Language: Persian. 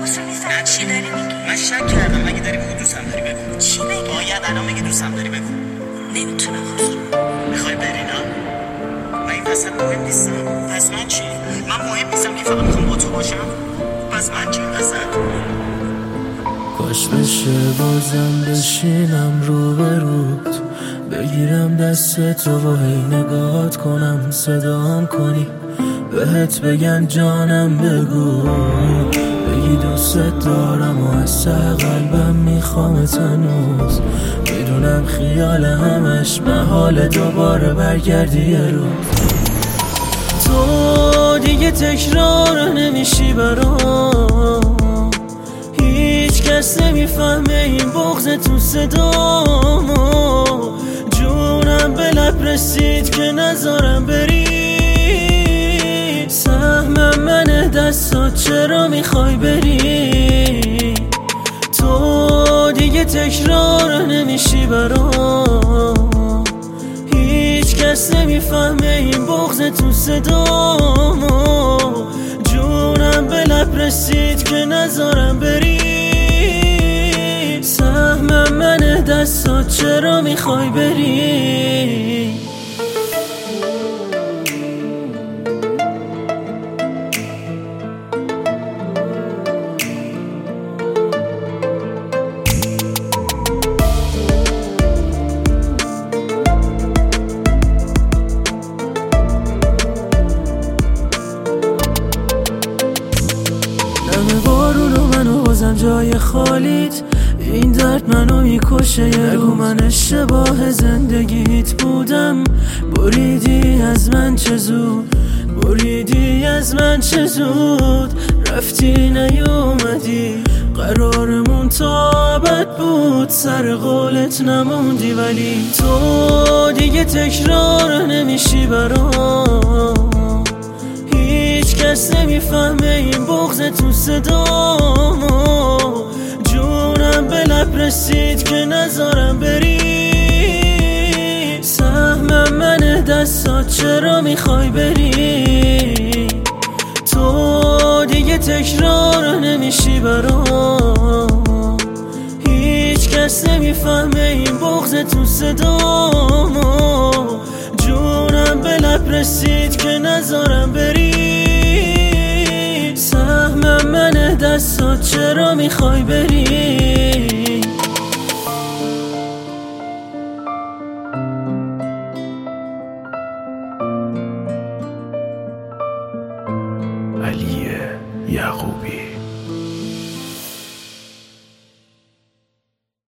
نه چی داری میگی؟ من شک کردم. اگه داری بگو دوستم داری بگو. چی بگی؟ باید الان میگی دوستم داری بگو. نمیتونم خسرو. میخوای بری نه؟ من این وسط مهم نیستم. پس من چی؟ من مهم نیستم که فقط میخوام با تو باشم. پس من چی وسط؟ کاش بشه بازم بشینم روبروت، بگیرم دست تو و هی نگاهت کنم، صدام کنی بهت بگن جانم بگو، بگی دوست دارم و از ته قلبم میخوامت هنوز، میدونم خیال همش محال دوباره برگردی یه روز. تو دیگه تکرار نمیشی برام، هیچ کس نمیفهمه این بغض تو صدامو، جونم به لب رسید که نذارم بری، سهمم منه دستات چرا میخوای بری، تو دیگه تکرار نمیشی برام، هیچ کس نمیفهمه این بغض تو صدامو، جونم به لب رسید که نذارم بری، سهمم منه دستات چرا میخوای بری. منو بازم جای خالیت، این درد منو میکشه، نگو من اشتباه زندگیت بودم، بریدی از من چه زود، بریدی از من چه زود، رفتی نیومدی، قرارمون تا ابد بود، سر قولت نموندی، ولی تو دیگه تکرار نمیشی برام، هیچ کس نمیفهمه این بغض تو صدامو، جونم به لب رسید که نذارم بری، سهمم منه دستات چرا میخوای بری، تو دیگه تکرار نمیشی برام، هیچ کس نمیفهمه این بغض تو صدامو، جونم به لب رسید که نذارم بری، سهمم منه دستات چرا میخوای بری. علی یعقوبی